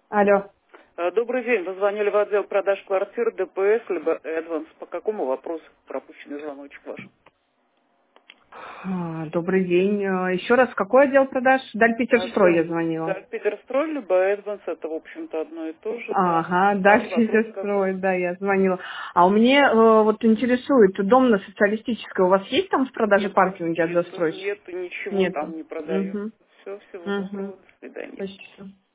Алло. Добрый день. Вы звонили в отдел продаж квартир ДПС, либо Эдванс. По какому вопросу пропущенный звоночек ваш? Добрый день. Еще раз, какой отдел продаж? Даль Питерстрой Отдел я звонила. Питерстрой, либо Эдванс. Это, в общем-то, одно и то же. Да. Ага, Ваш Даль вопрос какой? Питерстрой, да, я звонила. А у меня вот интересует, дом на Социалистической, у вас есть там в продаже Нету, паркинги от нету, застройщика? нету, ничего Нету. там не продается. Угу. Все, всего Угу. доброго, до свидания. Спасибо.